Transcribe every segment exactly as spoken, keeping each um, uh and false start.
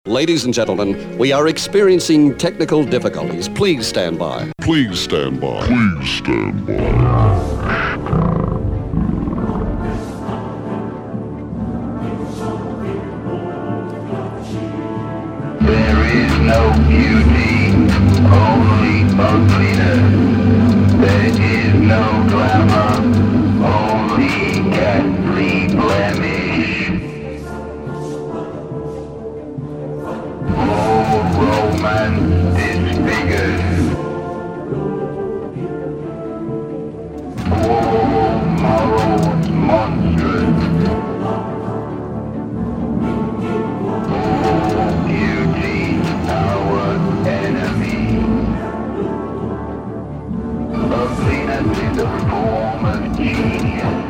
Ladies and gentlemen, we are experiencing technical difficulties. Please stand by. Please stand by. Please stand by. There is no beauty, only ugliness. There is no glamour, only ghastly blemish. All romance disfigured. All morals monstrous. All beauty our enemy. Ugliness is a form of genius.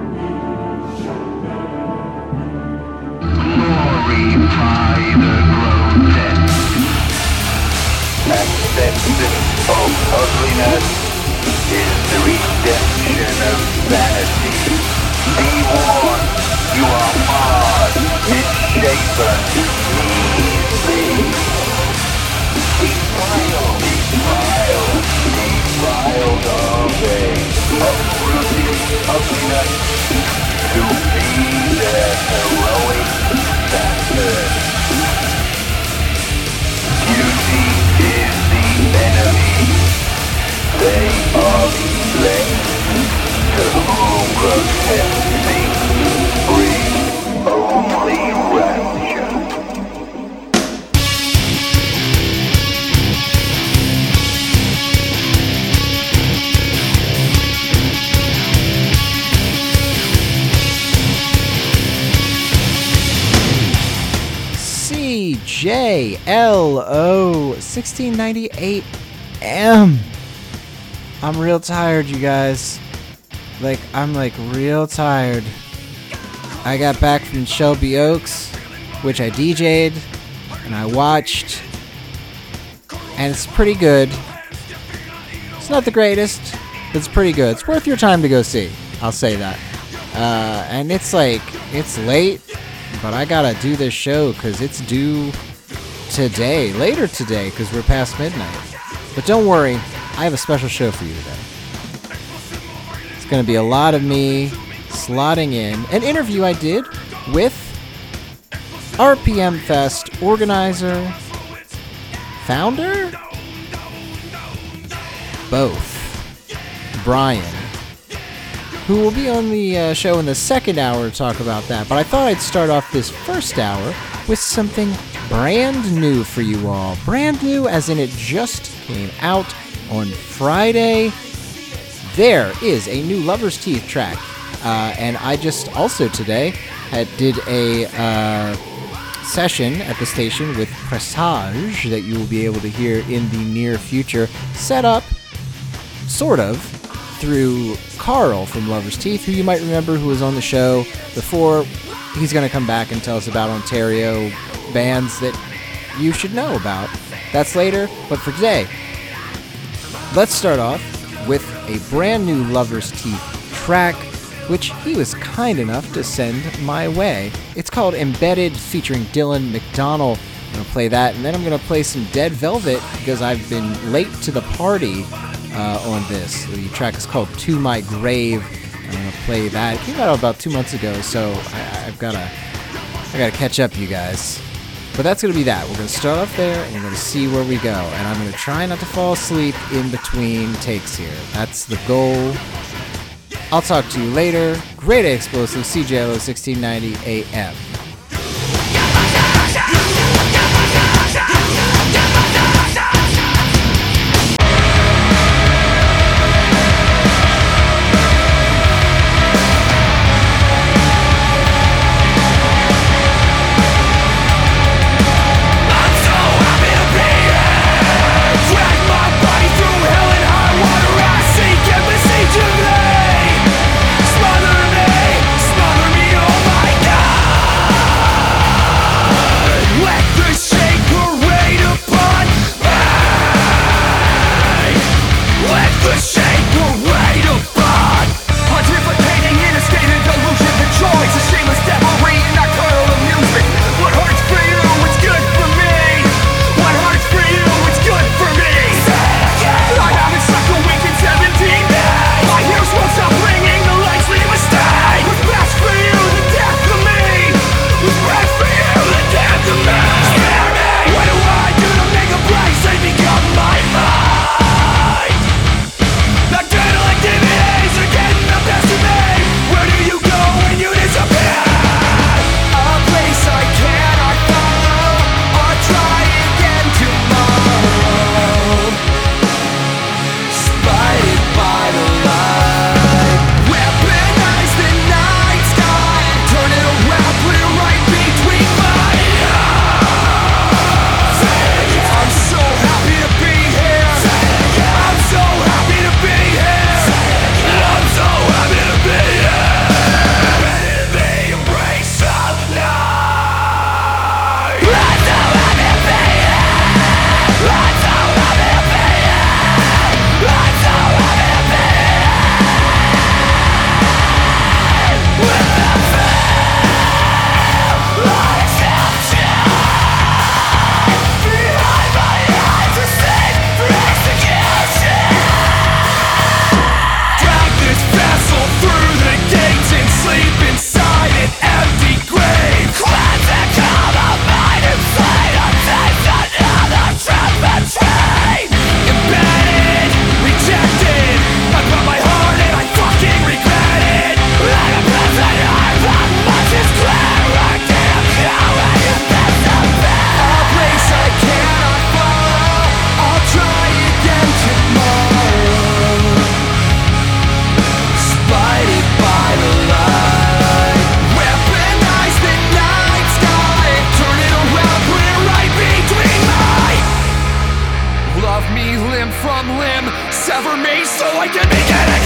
Glorify the grotesque. Acceptance of ugliness is the redemption of vanity. Be warned, you are marred, misshapen, measly. Defiled, defiled, defiled are they, uprooting ugliness to be their heroic standard. Beauty is the enemy. They are the elect, to whom grotesque brings only rapture. C J L O sixteen ninety-eight M. I'm real tired, you guys. Like, I'm like real tired. I got back from Shelby Oaks, which I D J'd, and I watched, and it's pretty good. It's not the greatest, but it's pretty good. It's worth your time to go see, I'll say that. Uh, and it's like, it's late, but I gotta do this show because it's due today, later today, because we're past midnight. But don't worry, I have a special show for you today. It's going to be a lot of me slotting in an interview I did with R P M Fest organizer, founder, both, Brian, who will be on the uh, show in the second hour to talk about that. But I thought I'd start off this first hour with something brand new for you all. Brand new as in it just came out on Friday. There is a new Lover's Teeth track. Uh, and I just also today had, did a uh, session at the station with Presage that you will be able to hear in the near future, set up, sort of, through Carl from Lover's Teeth, who you might remember who was on the show before. He's going to come back and tell us about Ontario bands that you should know about. That's later, but for today, let's start off with a brand new Lover's Teeth track, which he was kind enough to send my way. It's called Embedded, featuring Dylan McDonald. I'm going to play that, and then I'm going to play some Dead Velvet, because I've been late to the party uh, on this. The track is called To My Grave. I'm going to play that. It came out about two months ago, so I, I've got to I gotta catch up, you guys. But that's going to be that. We're going to start off there, and we're going to see where we go. And I'm going to try not to fall asleep in between takes here. That's the goal. I'll talk to you later. Great Explosive, C J L O sixteen ninety A M. Smother me, smother me, oh my God. for me so I can begin